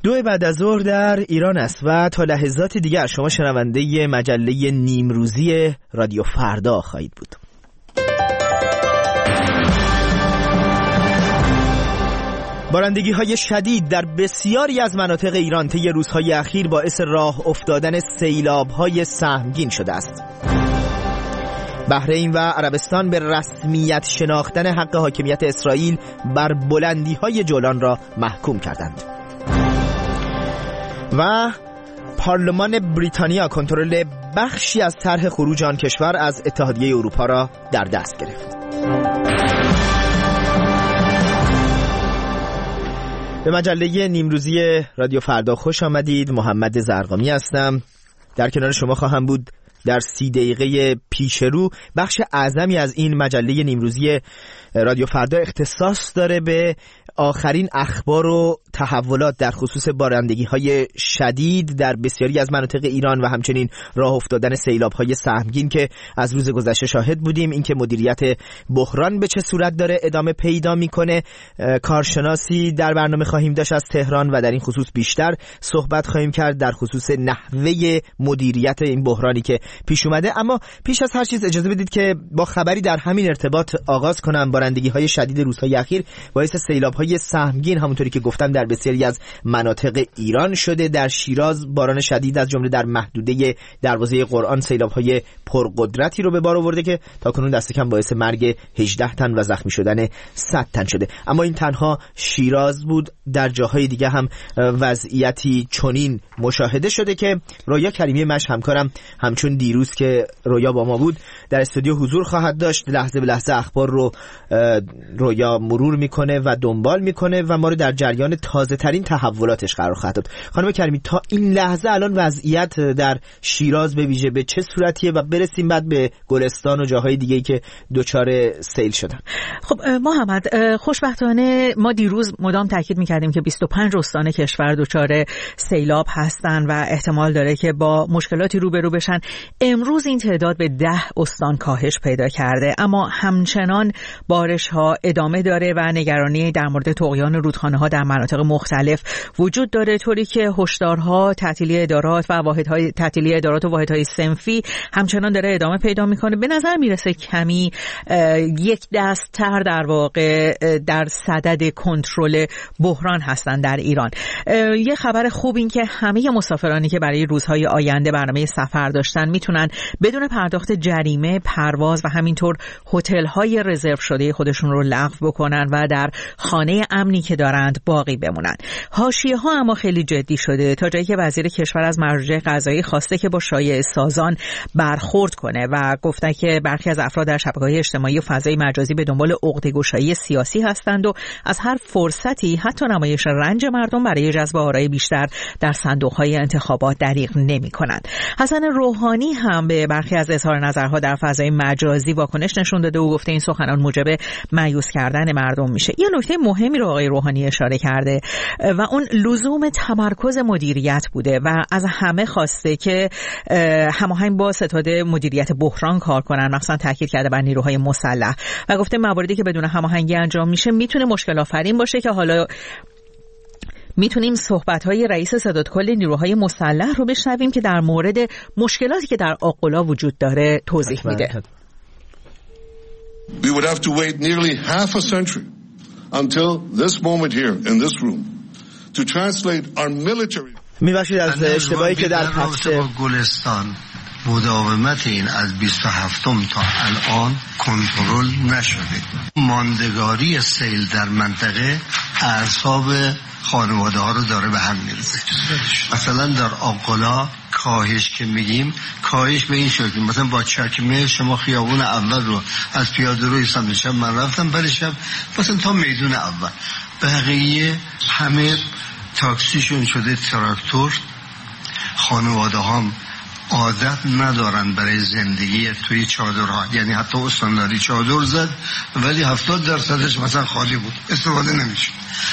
2 بعد از ظهر در ایران است و تا لحظات دیگر شما شنونده مجله نیمروزی رادیو فردا خواهید بود. بارندگی‌های شدید در بسیاری از مناطق ایران طی روزهای اخیر باعث راه افتادن سیلاب‌های سهمگین شده است. بحرین و عربستان به رسمیت شناختن حق حاکمیت اسرائیل بر بلندی‌های جولان را محکوم کردند. و پارلمان بریتانیا کنترل بخشی از طرح خروج آن کشور از اتحادیه اروپا را در دست گرفت. به مجله نیمروزی رادیو فردا خوش آمدید. محمد زرقامی هستم. در کنار شما خواهم بود در 30 دقیقه پیش رو. بخش اعظمی از این مجله نیمروزی رادیو فردا اختصاص داره به آخرین اخبار و تحولات در خصوص بارندگی‌های شدید در بسیاری از مناطق ایران و همچنین راه افتادن سیلاب‌های سهمگین که از روز گذشته شاهد بودیم. اینکه مدیریت بحران به چه صورت داره ادامه پیدا میکنه. کارشناسی در برنامه خواهیم داشت از تهران و در این خصوص بیشتر صحبت خواهیم کرد در خصوص نحوه مدیریت این بحرانی که پیش اومده. اما پیش از هر چیز اجازه بدید که با خبری در همین ارتباط آغاز کنم. بارندگی‌های شدید روزهای اخیر باعث سیلاب‌های سهمگین همونطوری که گفتم در بسیاری از مناطق ایران شده. در شیراز باران شدید از جمله در محدوده دروازه قرآن سیلاب‌های پرقدرتی رو به بار آورده که تاکنون دست کم باعث مرگ 18 تن و زخمی شدن 100 تن شده. اما این تنها شیراز بود، در جاهای دیگه هم وضعیتی چنین مشاهده شده که رویا کریمی مش همکارم همچون دیروز که رویا با ما بود در استودیو حضور خواهد داشت. لحظه به لحظه اخبار رو رویا مرور میکنه و دنبال میکنه و ما رو در جریان تازه ترین تحولاتش قرار خواهد داد. خانم کریمی، تا این لحظه الان وضعیت در شیراز به ویژه به چه صورتیه و برسیم بعد به گلستان و جاهای دیگه‌ای که دچار سیل شدن؟ خب محمد، خوشبختانه ما دیروز مدام تاکید میکردیم که 25 استان کشور دچار سیلاب هستن و احتمال داره که با مشکلاتی روبرو بشن. امروز این تعداد به 10 استان کاهش پیدا کرده، اما همچنان بارش ها ادامه داره و نگرانی در مورد طغیان رودخانه ها در مناطق مختلف وجود داره، طوری که هشدارها تعطیلی ادارات و واحدهای تعطیلی ادارات و واحدهای صنفی همچنان داره ادامه پیدا میکنه. به نظر میرسه کمی یک دست تر در واقع در صدد کنترل بحران هستن در ایران. یه خبر خوب این که همه مسافرانی که برای روزهای آینده برنامه سفر داشتن میتونن بدون پرداخت جریمه پرواز و همینطور هتل‌های رزرو شده خودشون رو لغو بکنن و در خانه امنی که دارند باقی بمونن. حاشیه‌ها اما خیلی جدی شده تا جایی که وزیر کشور از مراجع قضایی خواسته که با شایعه سازان برخورد کنه و گفته که برخی از افراد در شبکه‌های اجتماعی و فضای مجازی به دنبال عقده‌گشایی سیاسی هستند و از هر فرصتی حتی نمایش رنج مردم برای جذب آرای بیشتر در صندوق‌های انتخابات دریغ نمی‌کنند. حسن روحانی هم به برخی از اظهار نظرها در فضای مجازی واکنش نشون داده و گفته این سخنان موجب مایوس کردن مردم میشه. یه نکته مهمی رو آقای روحانی اشاره کرده و اون لزوم تمرکز مدیریت بوده و از همه خواسته که هماهنگ با ستاد مدیریت بحران کار کنن. مثلا تاکید کرده بر نیروهای مسلح و گفته مواردی که بدون هماهنگی انجام میشه میتونه مشکل آفرین باشه که حالا میتونیم صحبت‌های رئیس ستادکل نیروهای مسلح رو بشنویم که در مورد مشکلاتی که در آقلا وجود داره توضیح میده. We would have to wait nearly half a century until this moment here in this room to translate our military. میبخشید از اشتباهی که در پخش گلستان مداومت این از 27م تا الان کنترل نشده. ماندگاری سیل در منطقه اعصاب خانواده ها رو داره به هم میرسه. مثلا در آقلا کاهش که میگیم کاهش به این شکل، مثلا با چکمه شما خیابون اول رو از پیاده روی سمت شب من رفتم برای شب مثلا تا میدون اول، بقیه همه تاکسیشون شده تراکتور. خانواده هم عادت ندارن برای زندگی توی چادرها، یعنی حتی استانداری چادر زد ولی 70% مثلا خالی بود، استفاده نمیشه.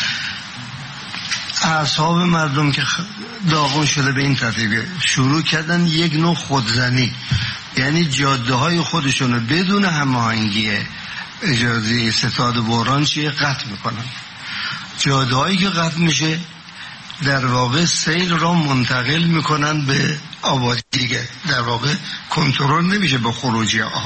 اعصاب مردم که داغون شده به این ترتیب شروع کردن یک نوع خودزنی، یعنی جاده های خودشون رو بدون هماهنگی اجازه ستاد بحران چیه قطع میکنن. جاده هایی که قطع میشه در واقع سیل را منتقل میکنن به آبادی دیگه، در واقع کنترل نمیشه به خروجی آب.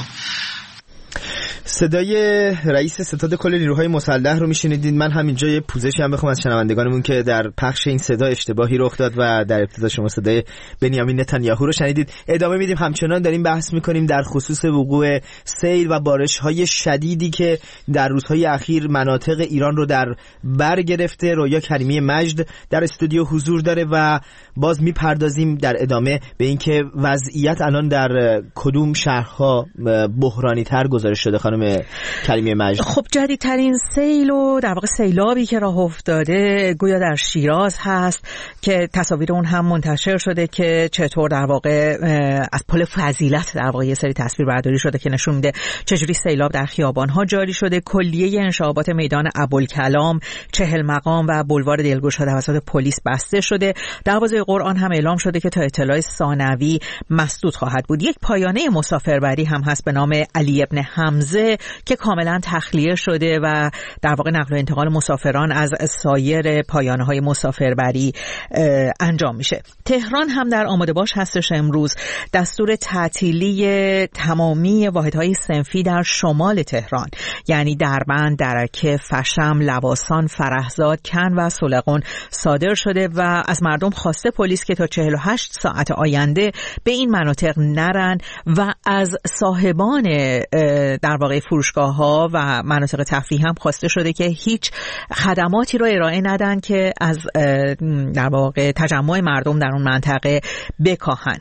صدای رئیس ستاد کل نیروهای مسلح رو میشنیدید. من همینجا یه پوزشی هم بخوام از شنوندگانمون که در پخش این صدا اشتباهی رخ داد و در ابتدا شما صدای بنیامین نتانیاهو رو شنیدید. ادامه میدیم، همچنان داریم بحث میکنیم در خصوص وقوع سیل و بارش‌های شدیدی که در روزهای اخیر مناطق ایران رو در بر گرفته. رویا کریمی مجد در استودیو حضور داره و باز میپردازیم در ادامه به اینکه وضعیت الان در کدوم شهرها بحرانی تر گزارش شده. خانم کریمی مجد، خب جدیدترین سیل و در واقع سیلابی که راه افتاده گویا در شیراز هست که تصاویر اون هم منتشر شده که چطور در واقع از پل فضیلت در واقع یه سری تصویر برداری شده که نشون میده چجوری سیلاب در خیابان‌ها جاری شده. کلیه انشعابات میدان ابوالکلام، 40 مقام و بولوار دلگشا توسط پلیس بسته شده. دروازه قرآن هم اعلام شده که تا اطلاع ثانوی مسدود خواهد بود. یک پایانه مسافربری هم هست به نام علی ابن حمزه که کاملا تخلیه شده و در واقع نقل و انتقال مسافران از سایر پایانه‌های مسافربری انجام میشه. تهران هم در آماده باش هستش. امروز دستور تعطیلی تمامی واحدهای صنفی در شمال تهران یعنی دربند، درکه، فشم، لواسان، فرهزاد، کن و سلغون صادر شده و از مردم خواسته پلیس که تا 48 ساعت آینده به این مناطق نرن و از صاحبان در واقع فروشگاه‌ها و مناطق تفریح هم خواسته شده که هیچ خدماتی رو ارائه ندن که از در واقع تجمع مردم در اون منطقه بکاهن.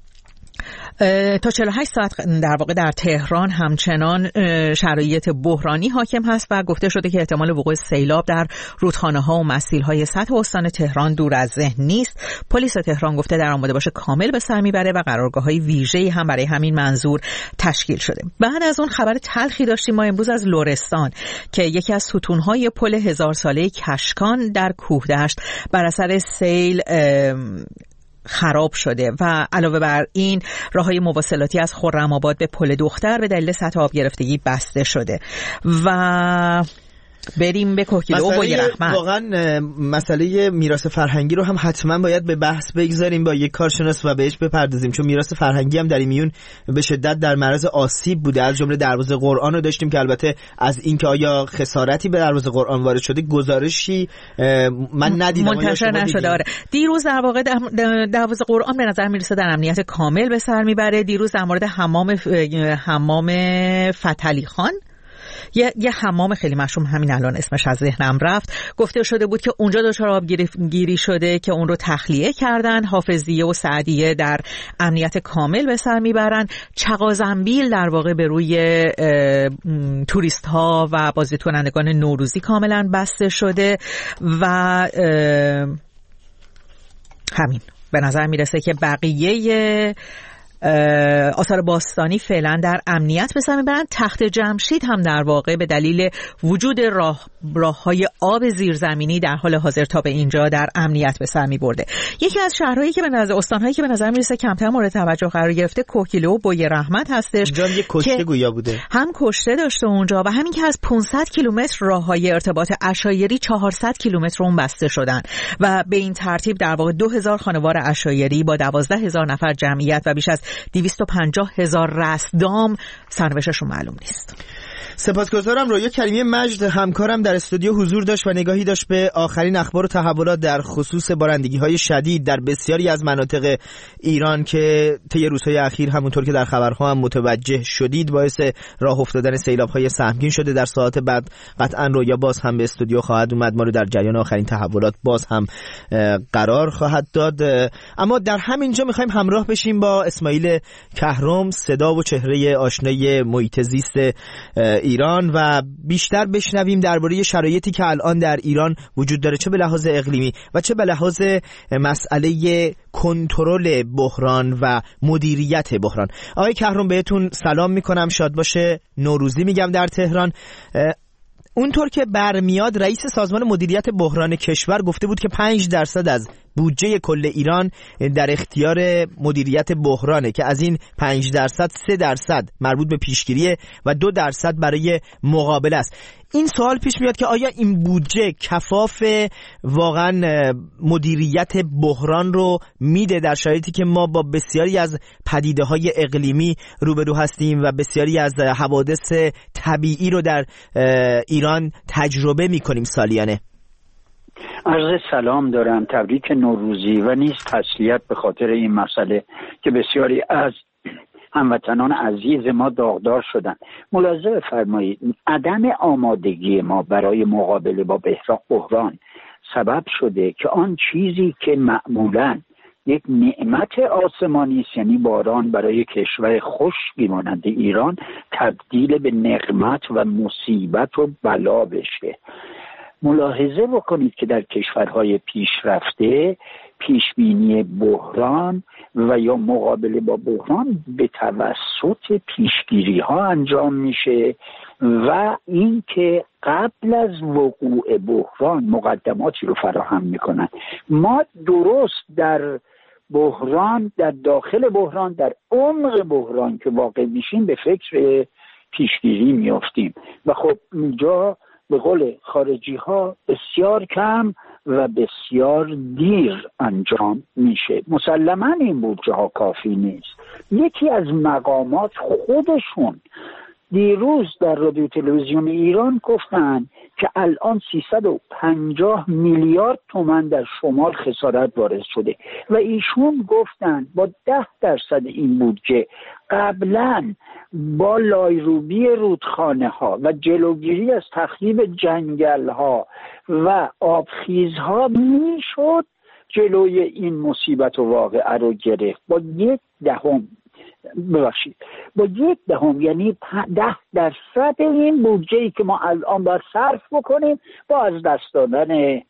تا 48 ساعت در واقع در تهران همچنان شرایط بحرانی حاکم هست و گفته شده که احتمال وقوع سیلاب در رودخانه‌ها و مسیل‌های سطح استان تهران دور از ذهن نیست. پلیس تهران گفته در آماده باش کامل به سر میبره و قرارگاه‌های ویژه‌ای هم برای همین منظور تشکیل شده. بعد از اون خبر تلخی داشتیم ما امروز از لرستان که یکی از ستون‌های پل 1000 ساله کشکان در کوهدشت بر اثر سیل خراب شده و علاوه بر این راههای مواصلاتی از خرم‌آباد به پل دختر به دلیل سطح آب گرفتگی بسته شده. و بریم به کوکیلو و بوی رحمت. واقعا مسئله میراث فرهنگی رو هم حتما باید به بحث بگذاریم با یک کارشناس و بهش بپردازیم، چون میراث فرهنگی هم در این میون به شدت در معرض آسیب بوده. از جمله دروازه قرآن رو داشتیم که البته از اینکه آیا خسارتی به دروازه قرآن وارد شده گزارشی من ندیدم، منتشر نشده. آره دیروز در واقع دروازه قرآن به نظر میرسه در امنیت کامل به سر میبره. دیروز در مورد حمام فتحعلی خان، یه حمام خیلی مشهور، همین الان اسمش از ذهنم رفت، گفته شده بود که اونجا دچار آبگیری شده که اون رو تخلیه کردن. حافظیه و سعدیه در امنیت کامل به سر میبرن. چغازنبیل در واقع به روی توریست ها و بازدیدکنندگان نوروزی کاملا بسته شده و همین به نظر میرسه که بقیه آثار باستانی فعلا در امنیت به سر میبرن. تخت جمشید هم در واقع به دلیل وجود راههای آب زیرزمینی در حال حاضر تا به اینجا در امنیت به سر میبرده. یکی از شهرهایی که به نظر استانهایی که به نظر میرسه کمتر مورد توجه قرار گرفته کوکیلو و بوی رحمت هستش. اونجا یه کشته گویا بوده، هم کشته داشته اونجا و همین که از 500 کیلومتر راههای ارتباط عشایری 400 کیلومتر اون بسته شدن و به این ترتیب در واقع 2000 خانوار عشایری با 12000 نفر جمعیت و بیش از 250,000 رستدام سرنوشتشون معلوم نیست. سپاسگزارم. رویا کریمی مجد همکارم در استودیو حضور داشت و نگاهی داشت به آخرین اخبار و تحولات در خصوص بارندگی‌های شدید در بسیاری از مناطق ایران که طی روزهای اخیر همونطور که در خبرها هم متوجه شدید باعث راه افتادن سیلاب‌های سهمگین شده. در ساعت بعد قطعاً رویا باز هم به استودیو خواهد اومد، ما رو در جریان آخرین تحولات باز هم قرار خواهد داد. اما در همینجا می‌خوایم همراه بشیم با اسماعیل کهرم، صدا و چهره آشنای محیط زیست ایران و بیشتر بشنویم درباره شرایطی که الان در ایران وجود داره، چه به لحاظ اقلیمی و چه به لحاظ مسئله کنترل بحران و مدیریت بحران. آقای کهرم بهتون سلام میکنم، شاد باشه نوروزی میگم در تهران. اونطور که برمیاد رئیس سازمان مدیریت بحران کشور گفته بود که 5% از بودجه کل ایران در اختیار مدیریت بحرانه که از این 5% 3% مربوط به پیشگیریه و 2% برای مقابله است. این سوال پیش میاد که آیا این بودجه کفاف واقعا مدیریت بحران رو میده در شرایطی که ما با بسیاری از پدیده‌های اقلیمی روبرو هستیم و بسیاری از حوادث طبیعی رو در ایران تجربه میکنیم سالیانه؟ عرض سلام دارم، تبریک نوروزی و نیز تسلیت به خاطر این مسئله که بسیاری از هموطنان عزیز ما داغدار شدن. ملاحظه بفرمایید عدم آمادگی ما برای مقابله با بحران سبب شده که آن چیزی که معمولاً یک نعمت آسمانی است، یعنی باران، برای کشور خشکی مانند ایران تبدیل به نقمت و مصیبت و بلا بشه. ملاحظه بکنید که در کشورهای پیشرفته پیشبینی بحران و یا مقابله با بحران به توسط پیشگیری ها انجام میشه و این که قبل از وقوع بحران مقدماتی رو فراهم میکنن. ما درست در بحران، در داخل بحران، در عمق بحران که واقع میشیم به فکر پیشگیری میافتیم و خب اینجا به قول خارجی ها بسیار کم و بسیار دیر انجام میشه. مسلماً این بودجه ها کافی نیست. یکی از مقامات خودشون دیروز در رادیو تلویزیون ایران گفتن که الان 350 میلیارد تومان در شمال خسارت وارد شده و ایشون گفتن با 10% این بودجه قبلا با لایروبی رودخانه ها و جلوگیری از تخریب جنگل ها و آبخیزها میشد جلوی این مصیبت و واقعه رو گرفت. با 1/10 یعنی 10% این بودجه‌ای که ما الان باید صرف بکنیم با از دست دادن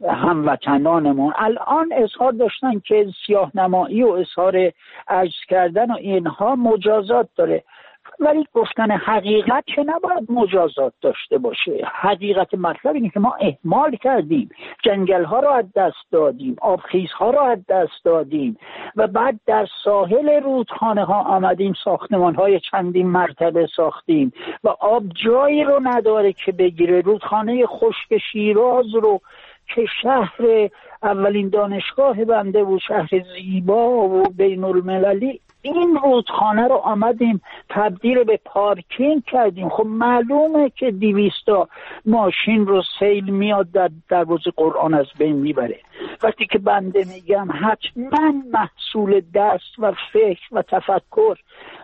هموطنانمون. الان اظهار داشتن که سیاه‌نمایی و اظهار عجز کردن و اینها مجازات داره، ولی گفتن حقیقت که نباید مجازات داشته باشه. حقیقت مطلب اینه که ما اهمال کردیم، جنگل ها رو از دست دادیم، آبخیز ها رو از دست دادیم و بعد در ساحل رودخانه ها آمدیم ساختمان های چندین مرتبه ساختیم و آب جایی رو نداره که بگیره. رودخانه خشک شیراز رو که شهر اولین دانشگاه بنده بود، شهر زیبا و بین المللی، این رودخانه رو آمدیم تبدیل به پارکینگ کردیم. خب معلومه که 200 ماشین رو سیل میاد در دروازه قرآن از بین میبره. وقتی که بنده میگم حتما محصول دست و فکر و تفکر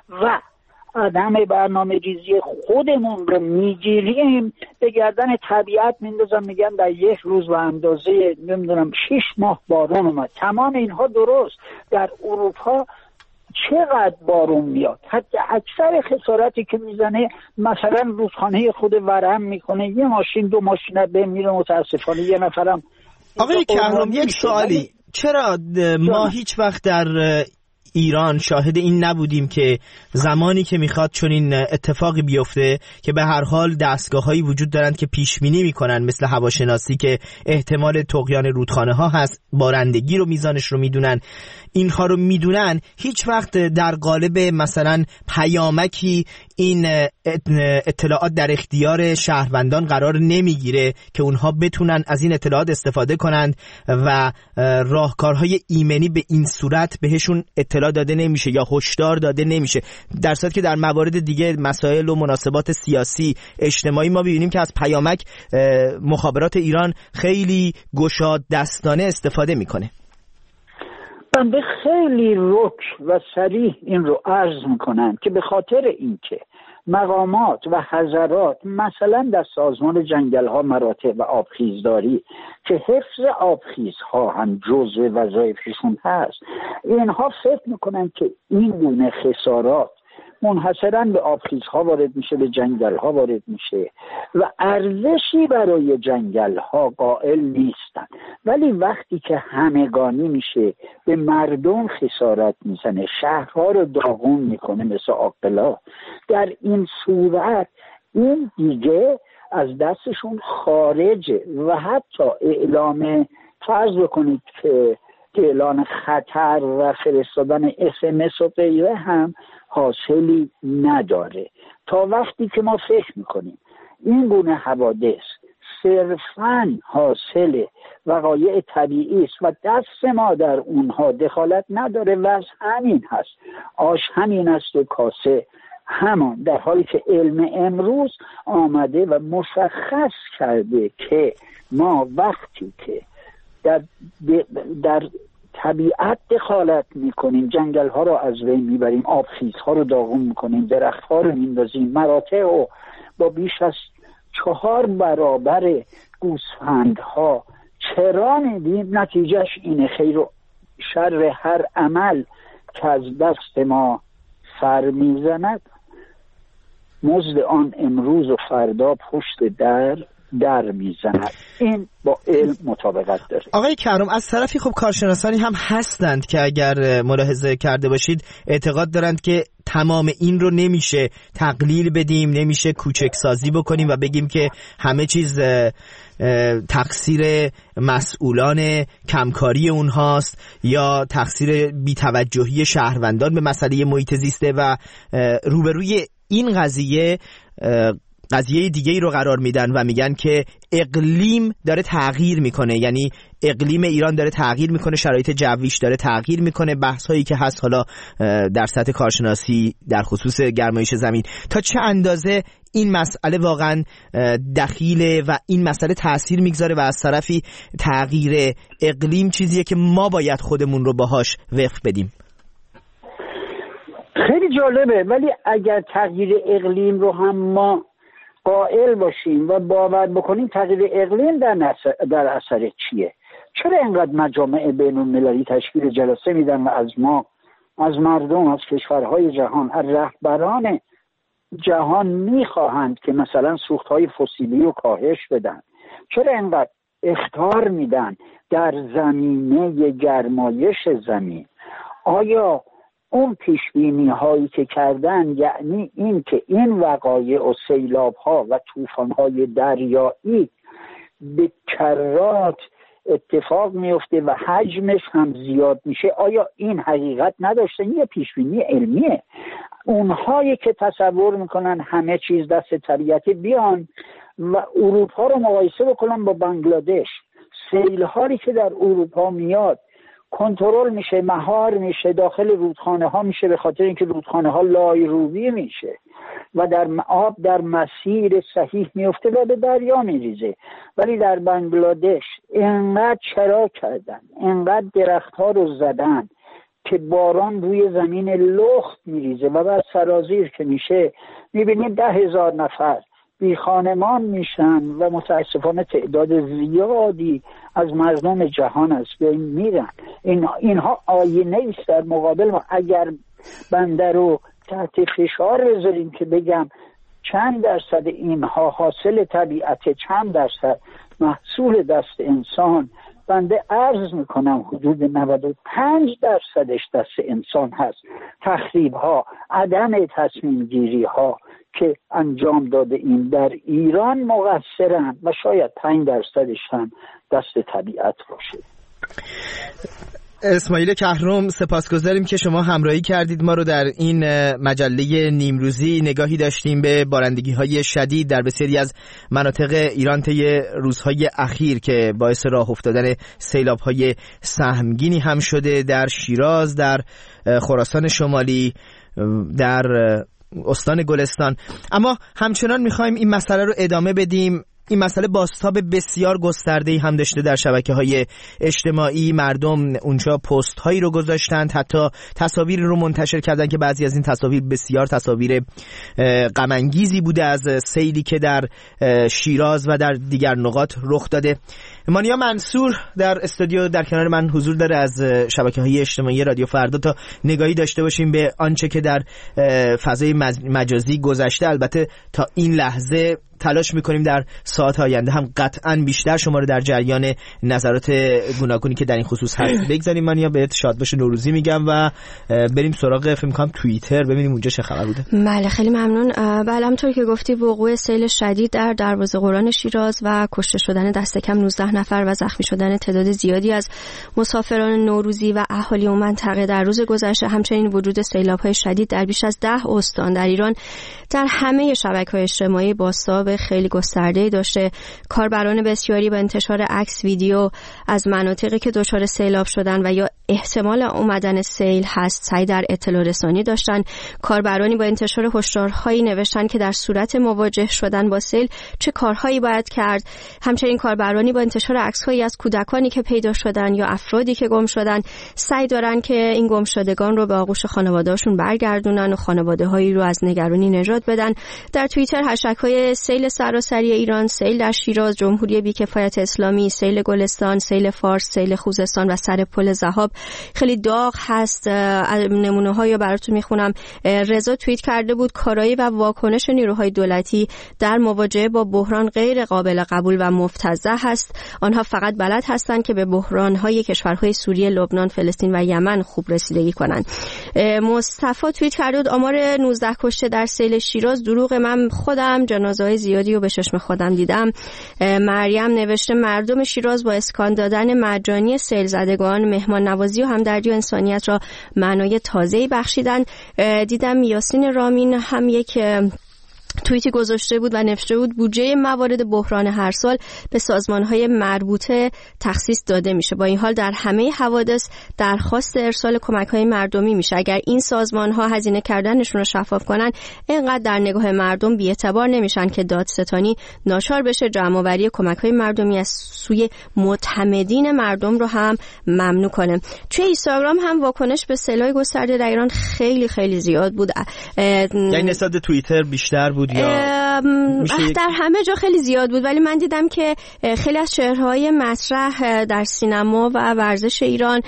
و عدم برنامه ریزی خودمون رو میگیریم، به گردن طبیعت میندازم، میگم در یک روز به اندازه 6 ماه بارون اومد. تمام اینها درست. در اروپا چقدر بارون میاد؟ حتی اکثر خسارتی که میزنه مثلا رودخانه خود ورم میکنه، یه ماشین 2 ماشین بمیره متاسفانه، یه نفرم. آقای کهرام یک سوالی، چرا ما هیچ وقت در ایران شاهد این نبودیم که زمانی که میخواد چون این اتفاقی بیفته که به هر حال دستگاه‌هایی وجود دارند که پیش بینی میکنن مثل هواشناسی که احتمال طغیان رودخانه ها هست، بارندگی رو میزانش رو میدونن، اینها رو میدونن، هیچ وقت در قالب مثلا پیامکی این اطلاعات در اختیار شهروندان قرار نمیگیره که اونها بتونن از این اطلاعات استفاده کنند و راهکارهای ایمنی به این صورت بهشون اطلاع داده نمیشه یا هشدار داده نمیشه، در صورتی که در موارد دیگه مسائل و مناسبات سیاسی اجتماعی ما ببینیم که از پیامک مخابرات ایران خیلی گشاد دستانه استفاده میکنه. بنده خیلی رک و صریح این رو عرض میکنم که به خاطر اینکه مقامات و حضرات مثلا در سازمان جنگل ها مراتع و آبخیزداری که حفظ آبخیزها هم جزء وظایفشون هست، اینها فکر میکنن که این گونه خسارات منحصراً به آبخیزها وارد میشه، به جنگل ها وارد میشه و ارزشی برای جنگل ها قائل نیستن. ولی وقتی که همگانی میشه به مردم خسارت میزنه، شهرها رو داغون میکنه مثل آقلا، در این صورت این دیگه از دستشون خارجه و حتی اعلام فرض بکنید که اعلان خطر و فرستادن SMS و غیره هم حاصلی نداره تا وقتی که ما فکر میکنیم این گونه حوادث صرفاً حاصل وقایع طبیعی است و دست ما در اونها دخالت نداره و از همین هست. آش همین است و کاسه همان، در حالی که علم امروز آمده و مشخص کرده که ما وقتی که در طبیعت دخالت میکنیم، جنگل ها رو از بین میبریم، آبخیز ها رو داغون میکنیم، درخت ها رو میندازیم، مراتع و با بیش از 4 برابر گوسفندها چرا میدیم، نتیجهش اینه خیر و شر هر عمل که از دست ما سر میزند مزد آن امروز و فردا پشت در میزند. این با علم مطابقت داره. آقای کرم، از طرفی خب کارشناسانی هم هستند که اگر ملاحظه کرده باشید اعتقاد دارند که تمام این رو نمیشه تقلیل بدیم، نمیشه کوچک سازی بکنیم و بگیم که همه چیز تقصیر مسئولان کمکاری اونهاست یا تقصیر بی‌توجهی شهروندان به مسئله محیط زیسته و روبروی این قضیه دیگه‌ای رو قرار میدن و میگن که اقلیم داره تغییر میکنه، یعنی اقلیم ایران داره تغییر میکنه، شرایط جویش داره تغییر میکنه، بحث‌هایی که هست حالا در سطح کارشناسی در خصوص گرمایش زمین، تا چه اندازه این مسئله واقعا دخیله و این مسئله تأثیر میگذاره و از طرفی تغییر اقلیم چیزیه که ما باید خودمون رو باهاش وفق بدیم. خیلی جالبه، ولی اگر تغییر اقلیم رو هم ما قائل باشیم و باور بکنیم تغییر اقلیم در اثر چیه، چرا اینقدر مجامع بین المللی تشکیل جلسه میدن و از مردم، از کشورهای جهان، از رهبران جهان میخواهند که مثلا سوختهای فسیلی رو کاهش بدن؟ چرا اینقدر اخطار میدن در زمینه گرمایش زمین؟ آیا اون پیشبینی هایی که کردن، یعنی این که این وقایع و سیلاب ها و طوفان های دریایی به کرات اتفاق میفته و حجمش هم زیاد میشه، آیا این حقیقت نداشته؟ یه پیشبینی علمیه. اونهایی که تصور میکنن همه چیز دست طبیعت بیان و اروپا رو مقایسه بکنن با بنگلادش، سیل‌هایی که در اروپا میاد کنترل میشه، مهار میشه، داخل رودخانه ها میشه به خاطر اینکه رودخانه ها لایروبی میشه و آب در مسیر صحیح میفته و به دریا میریزه. ولی در بنگلادش اینقدر چرا کردن، اینقدر درخت ها رو زدن که باران روی زمین لخت میریزه و بعد سرازیر که میشه میبینید 10,000 نفر بی خانمان میشن و متاسفانه تعداد زیادی از مردم جهان از بین میرن. اینها آینه است در مقابل ما. اگر بنده رو تحت فشار بذاریم که بگم چند درصد اینها حاصل طبیعت، چند درصد محصول دست انسان، بنده عرض میکنم حدود 95 درصدش دست انسان هست. تخریب ها، عدم تصمیم گیری ها که انجام داده این در ایران مقصرن و شاید 5 درصدش هم دست طبیعت باشه. اسماعیل کهرم، سپاسگزاریم که شما همراهی کردید ما رو در این مجله نیمروزی. نگاهی داشتیم به بارندگی‌های شدید در بسیاری از مناطق ایران طی روزهای اخیر که باعث راه افتادن سیلاب‌های سهمگینی هم شده در شیراز، در خراسان شمالی، در استان گلستان. اما همچنان می‌خوایم این مسئله رو ادامه بدیم. این مسئله بازتاب بسیار گسترده‌ای هم داشته در شبکه‌های اجتماعی. مردم اونجا پست‌هایی رو گذاشتند، حتی تصاویری رو منتشر کردن که بعضی از این تصاویر بسیار تصاویر غم‌انگیزی بوده از سیلی که در شیراز و در دیگر نقاط رخ داده. مانیا منصور در استودیو در کنار من حضور داره از شبکه‌های اجتماعی رادیو فردا تا نگاهی داشته باشیم به آنچه که در فضای مجازی گذشته. البته تا این لحظه تلاش میکنیم در ساعت آینده هم قطعاً بیشتر شما رو در جریان نظرات گوناگونی که در این خصوص هست بگذاریم. مانیا بهت شادباش نوروزی میگم و بریم سراغ فکر می‌کنم توییتر ببینیم اونجا چه خبر بوده. بله خیلی ممنون. بله همونطور که گفتی وقوع سیل شدید در دروازه قرآن شیراز و کشته شدن دست کم 19 نفر و زخمی شدن تعداد زیادی از مسافران نوروزی و اهالی اون منطقه در روز گذشته، همچنین وجود سیلاب‌های شدید در بیش از 10 استان در ایران در همه شبکه‌های اجتماعی بازتاب منابع خیلی گسترده‌ای داشته. کاربران بسیاری با انتشار عکس، ویدیو از مناطقی که دچار سیلاب شدن و یا احتمال اومدن سیل هست سعی در اطلاع رسانی داشتن. کاربرانی با انتشار هشدارهایی نوشتن که در صورت مواجه شدن با سیل چه کارهایی باید کرد. همچنین کاربرانی با انتشار عکس‌هایی از کودکانی که پیدا شدن یا افرادی که گم شدن سعی دارن که این گم شدگان رو به آغوش خانواده‌هاشون برگردونن و خانواده‌هایی رو از نگرانی نجات بدن. در توییتر هشتگ‌های سیل سراسری ایران، سیل در شیراز، جمهوری بیکفایت اسلامی، سیل گلستان، سیل فارس، سیل خوزستان و سر پل ذهاب خیلی داغ هست. نمونه‌هایی براتون میخونم. رضا توییت کرده بود کارایی و واکنش نیروهای دولتی در مواجهه با بحران غیر قابل قبول و مفتضح است. آنها فقط بلد هستند که به بحران‌های کشورهای سوریه، لبنان، فلسطین و یمن خوب رسیدگی کنند. مصطفی توییت کرده بود آمار 19 کشته در سیل شیراز دروغ، من خودم جنازه‌های زیادی رو به چشم خودم دیدم. مریم نوشته مردم شیراز با اسکان دادن مجانی سیل زدگان مهمان نوازی و همدردی و انسانیت را معنای تازه‌ای بخشیدن. دیدم یاسین رامین هم یک توییتی گذاشته بود و نوشته بود بودجه موارد بحران هر سال به سازمان‌های مربوطه تخصیص داده میشه. با این حال در همه حوادث درخواست ارسال کمک‌های مردمی میشه. اگر این سازمان‌ها هزینه کردنشون رو شفاف کنن اینقدر در نگاه مردم بی‌اعتبار نمیشن که دادستانی ناچار بشه جمع‌آوری کمک‌های مردمی از سوی معتمدین مردم رو هم ممنوع کنه. توی اینستاگرام هم واکنش به سیل‌های گسترده در ایران خیلی خیلی زیاد بود. یعنی نسبت توییتر بیشتر بود یا در همه جا خیلی زیاد بود، ولی من دیدم که خیلی از چهره‌های مطرح در سینما و ورزش ایران،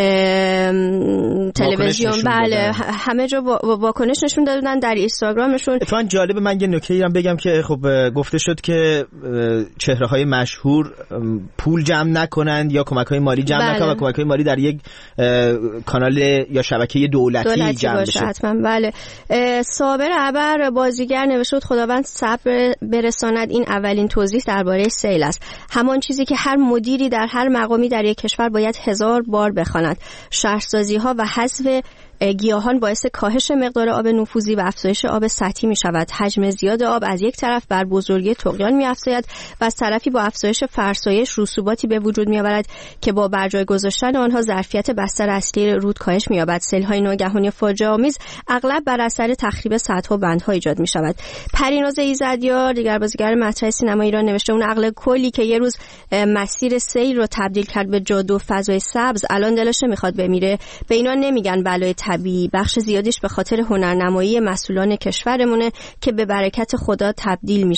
تلویزیون، بله همه جا واکنش نشون دادن. در اینستاگرامشون اتفاقا جالب، من یه نکته‌ای هم بگم که خب گفته شد که چهره‌های مشهور پول جمع نکنند یا کمک‌های مالی جمع نکنند و کمک‌های مالی در یک کانال یا شبکه دولتی جمع بشه. حتما بله. صابر ابر بازیگر نوشته خداوند صبر برساند. این اولین توضیح درباره سیل است. همان چیزی که هر مدیری در هر مقامی در یک کشور باید 1000 بار بخواند. شهرسازی‌ها و حذف گیاهان باعث کاهش مقدار آب نفوذی و افزایش آب سطحی می شود. حجم زیاد آب از یک طرف بر بزرگی طغیان می افزاید و از طرفی با افزایش فرسایش رسوباتی به وجود می آورد که با برجای گذاشتن آنها ظرفیت بستر اصلی رود کاهش می یابد. سیل‌های ناگهانی فاجعه آمیز اغلب بر اثر تخریب سدها و بندها ایجاد می شود. پریناز ایزدیار دیگر بازیگر مطرح سینما ایران نوشته اون عقل کلی که یه روز مسیر سیل رو تبدیل کرد به جاده و فضای سبز الان دلش نمیخواد بمیره. به اینا نمیگن بلای طبیعی، بخش زیادیش به خاطر هنرنمایی مسئولان کشورمونه که به برکت خدا تبدیل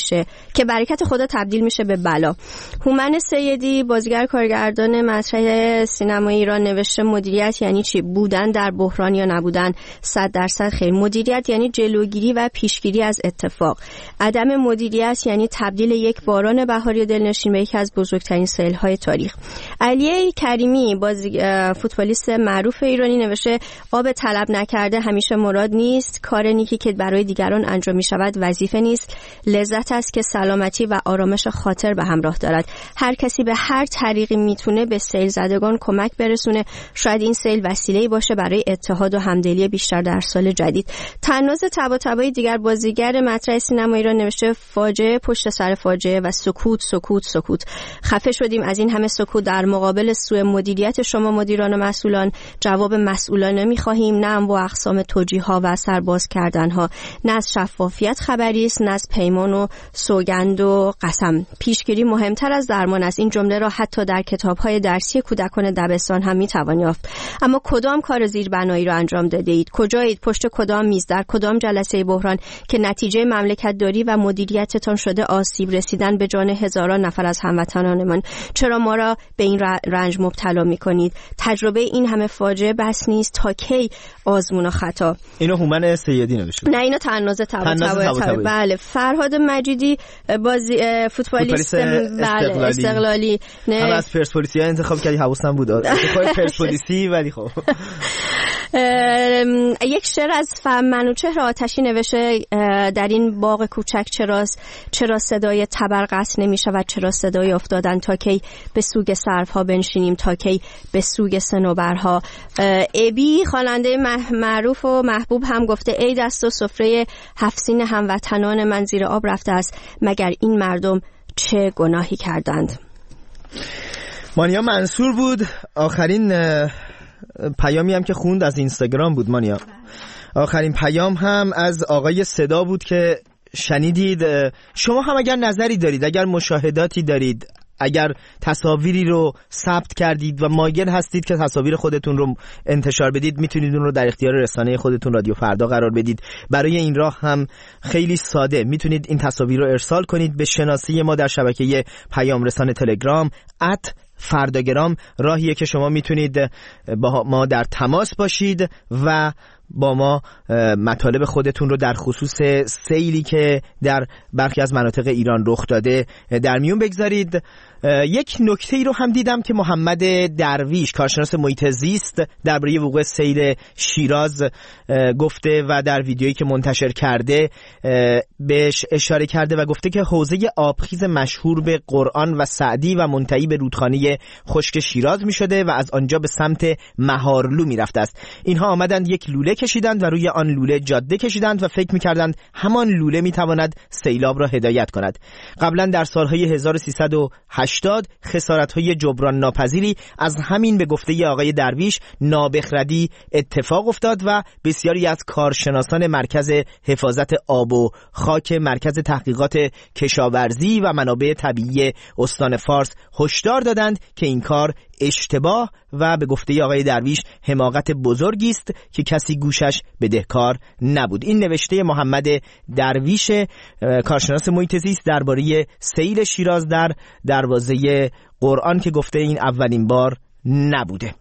میشه به بلا. هومن سیدی بازیگر کارگردان مطرح سینما ایران نوشته مدیریت یعنی چی؟ بودن در بحران یا نبودن؟ 100% خیر. مدیریت یعنی جلوگیری و پیشگیری از اتفاق. عدم مدیریت یعنی تبدیل یک باران بهاری و دلنشین به یکی از بزرگترین سیل‌های تاریخ. علی کریمی فوتبالیست معروف ایرانی نوشته آب طلب نکرده همیشه مراد نیست. کار نیکی که برای دیگران انجام می شود وظیفه نیست. لذت است که سلامتی و آرامش خاطر به همراه دارد. هر کسی به هر طریقی میتونه به سیل زدگان کمک برسونه. شاید این سیل وسیله‌ای باشه برای اتحاد و همدلی بیشتر در سال جدید. تناز طباطبایی دیگر بازیگر مطرح سینما ایران نوشته فاجعه پشت سر فاجعه و سکوت سکوت سکوت. خفه شدیم از این همه سکوت در مقابل سوء مدیریت شما مدیران و مسئولان. جواب مسئولانه می‌خواهیم، نه با اقسام توجیه‌ها و سرباز کردن‌ها، نه از شفافیت خبری است، نه از پیمان و سوگند و قسم. پیشگیری مهمتر از درمان است. این جمله را حتی در کتاب‌های درسی کودکان دبستان هم می‌توان یافت. اما کدام کار زیربنایی را انجام داده اید؟ کجایید؟ پشت کدام میز؟ در کدام جلسه بحران که نتیجه مملکت‌داری و مدیریتتان شده آسیب رسیدن به جان هزاران نفر از هموطنانمان؟ چرا ما را به این رنج مبتلا می‌کنید؟ تجربه این همه فاجعه بس نیست. تا کی آزمون و خطا؟ اینو هومن سیدی نوشته. نه اینو تناز طباطبایی. بله. فرهاد مجیدی فوتبالیست استقلالی. نه هم از پرسپولیسیا انتخاب کردی، حواسم بود. انتخاب پرسپولیسی ولی خب یک شعر از منوچهر آتشی نوشته در این باغ کوچک چرا صدای تبر قطع نمی شود، چرا صدای افتادن، تا کی به سوگ سرفها بنشینیم، تا کی به سوگ صنوبرها. ابی خواننده معروف و محبوب هم گفته ای دست و سفره هفسین هموطنان من زیر آب رفته است، مگر این مردم چه گناهی کردند. مانیا منصور بود. آخرین پیامی هم که خوند از اینستاگرام بود. مانیا آخرین پیام هم از آقای صدا بود که شنیدید. شما هم اگر نظری دارید، اگر مشاهداتی دارید، اگر تصاویری رو ثبت کردید و مایل هستید که تصاویر خودتون رو انتشار بدید، میتونید اون رو در اختیار رسانه خودتون رادیو فردا قرار بدید. برای این راه هم خیلی ساده میتونید این تصاویر رو ارسال کنید به شناسی ما در شبکه پیام رسان تلگرام @فرداگرام. راهیه که شما میتونید با ما در تماس باشید و با ما مطالب خودتون رو در خصوص سیلی که در برخی از مناطق ایران رخ داده در میون بگذارید. یک نکته ای رو هم دیدم که محمد درویش کارشناس محیط زیست درباره وقوع سیل شیراز گفته و در ویدیویی که منتشر کرده بهش اشاره کرده و گفته که حوزه آبخیز مشهور به قرآن و سعدی و منتهی به رودخانه خشک شیراز می شده و از آنجا به سمت مهارلو می رفته است. اینها آمدند یک لوله کشیدند و روی آن لوله جاده کشیدند و فکر می کردند همان لوله می تواند سیلاب را هدایت کند. قبلا در سالهای 1380 خسارت‌های جبران ناپذیری از همین به گفته آقای درویش نابخردی اتفاق افتاد و بسیاری از کارشناسان مرکز حفاظت آب و خاک مرکز تحقیقات کشاورزی و منابع طبیعی استان فارس هشدار دادند که این کار اشتباه و به گفته آقای درویش حماقت بزرگی است که کسی گوشش بدهکار نبود. این نوشته محمد درویش کارشناس محیط زیست درباره سیل شیراز در دروازه قرآن که گفته این اولین بار نبوده.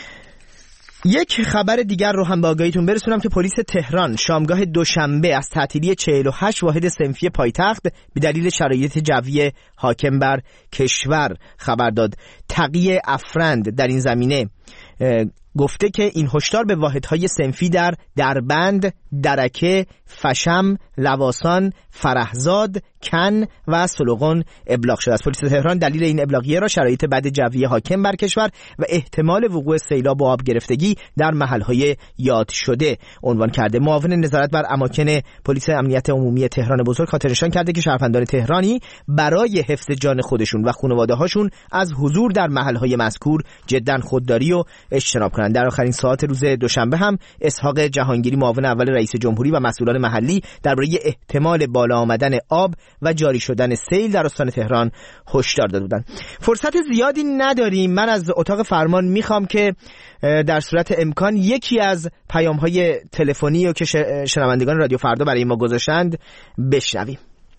یک خبر دیگر رو هم با آگاهیتون برسونم که پلیس تهران شامگاه دوشنبه از تعطیلی 48 واحد صنفی پایتخت به دلیل شرایط جوی حاکم بر کشور خبر داد. تقی افرند در این زمینه گفته که این هشدار به واحدهای صنفی در دربند، درکه، فشم، لواسان، فرهزاد، کن و سلوغن ابلاغ شده است. پلیس تهران دلیل این ابلاغیه را شرایط بد جوی حاکم بر کشور و احتمال وقوع سیلاب و آب گرفتگی در محلهای یاد شده عنوان کرده. معاون نظارت بر اماکن پلیس امنیت عمومی تهران بزرگ خاطرنشان کرده که شهروندان تهرانی برای حفظ جان خودشون و خانواده هاشون از حضور در محلهای مذکور جدا خودداری و اجتناب کنند. در آخرین ساعات روز دوشنبه هم اسحاق جهانگیری معاون اول رئیس جمهوری و مسئولان محلی درباره احتمال بالا آمدن آب و جاری شدن سیل در استان تهران هشدار داده بودند. فرصت زیادی نداریم. من از اتاق فرمان میخوام که در صورت امکان یکی از پیام‌های تلفنی رو که شنوندگان رادیو فردا برای ما گذاشتند بشنویم.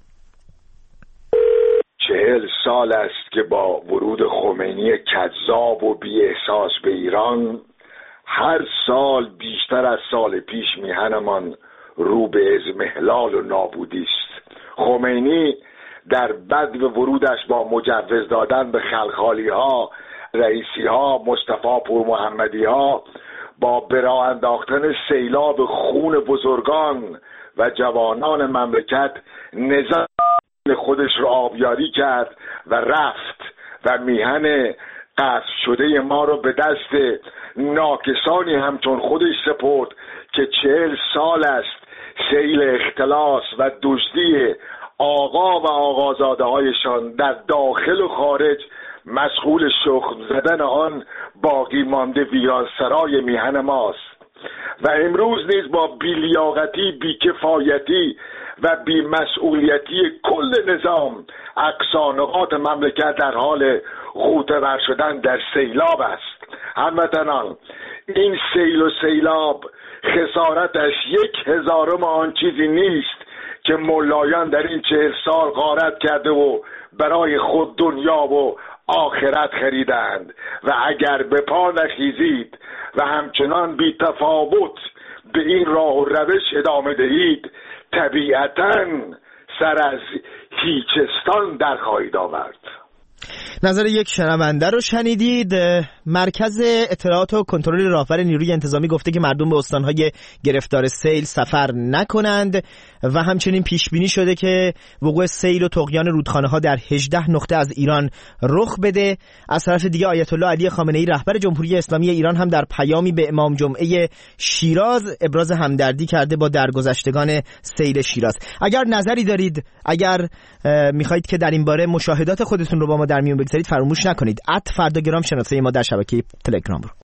40 سال است که با ورود خمینی کذاب و بی احساس به ایران هر سال بیشتر از سال پیش میهنمان رو به اضمحلال و نابودی است. خمینی در بدو ورودش با مجوز دادن به خلخالی ها، رئیسی ها، مصطفی پور محمدی ها، با براه انداختن سیلاب خون بزرگان و جوانان مملکت نظام خودش را آبیاری کرد و رفت و میهن قصد شده ما رو به دست ناکسانی همچون خودش سپرد که 40 سال است سیل اختلاس و دزدی آقا و آقازاده هایشان در داخل و خارج مشغول شخم زدن آن باقی مانده ویرانسرای میهن ماست و امروز نیز با بی‌لیاقتی، بی‌کفایتی و بی‌مسئولیتی کل نظام اقصانقاط مملکت در حال غوطه ور شدن در سیلاب است. هموطنان، این سیل و سیلاب خسارتش 1/1000 آن چیزی نیست که ملایان در این 40 سال غارت کرده و برای خود دنیا و آخرت خریدند و اگر به پا نخیزید و همچنان بی تفاوت به این راه و روش ادامه دهید طبیعتاً سر از هیچستان در خواهید آورد. نظر یک شنونده رو شنیدید. مرکز اطلاعات و کنترل راهبر نیروی انتظامی گفته که مردم به استانهای گرفتار سیل سفر نکنند و همچنین پیش بینی شده که وقوع سیل و طغیان رودخانه‌ها در 18 نقطه از ایران رخ بده. از طرف دیگه آیت الله علی خامنه‌ای رهبر جمهوری اسلامی ایران هم در پیامی به امام جمعه شیراز ابراز همدردی کرده با درگذشتگان سیل شیراز. اگر نظری دارید، اگر میخواید که در این باره مشاهدات خودتون رو با ما در میون بگذارید، فراموش نکنید @فرداگرام شناسه ما در شبکه تلگرام رو.